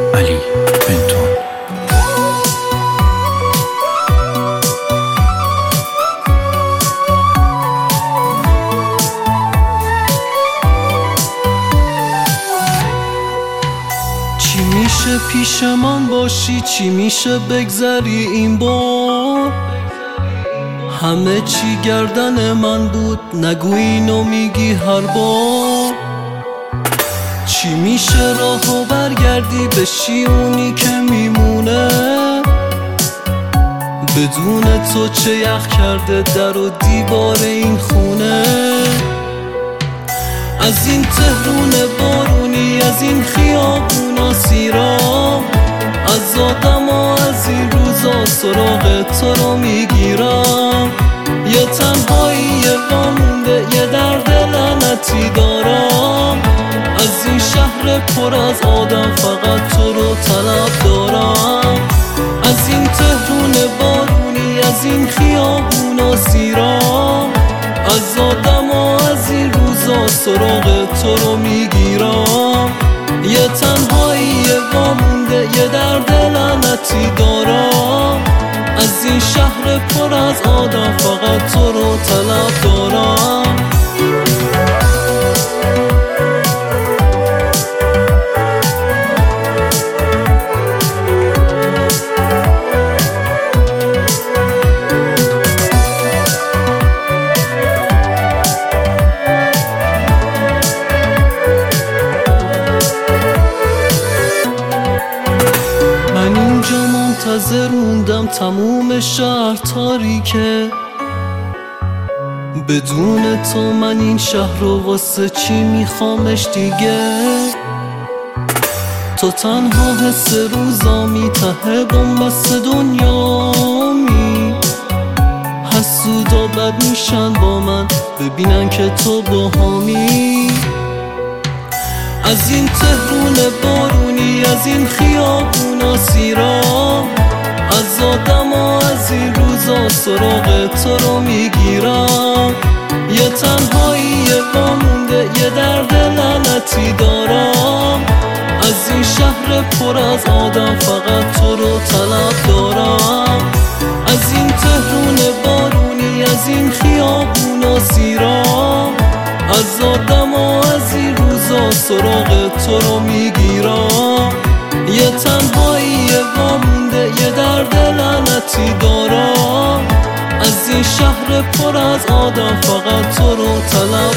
علی بنتون. چی میشه پیش من باشی، چی میشه بگذری این بار؟ همه چی گردن من بود، نگو اینو میگی هر بار. چی میشه راهو برگردی بشی اونی که میمونه؟ بدون تو چه یخ کرده در و دیوار این خونه. از این تهرون بارونی، از این خیابونا سیرام، از آدما از این روزا سراغ تو رو میگیرم. یه تنهایی وامونده، یه درد لعنتی دارم. از این شهر پر از آدم فقط تو رو طلب دارم. از این تهرون بارونی، از این خیابونا سیرام، از آدما از این روزا سراغ تو رو میگیرم. یه تنهایی وامونده، یه درد لعنتی دارم. از این شهر پر از آدم فقط تو رو طلب دارم. من اینجا منتظروندم تموم شهر تاریکه. بدون تو من این شهر رو واسه چی میخوامش دیگه؟ تو تنها حس روزامی، ته بنبست دنیامی. حسودا بد میشن با من ببینن که تو باهامی. از این تهرون بارونی، از این خیابونا سیرام، از آدما از این روزا سراغ تو رو میگیرم. یه تنهایی وامونده، یه درد لعنتی دارم. از این شهر پر از آدم فقط تو رو طلب دارم. از این تهرون بارونی، از این خیابونا سیرام، از آدما از این روزا سراغ تو رو میگیرم. یه تنهایی وامونده، یه درد لعنتی دارم. از این شهر پر از آدم فقط تو رو طلب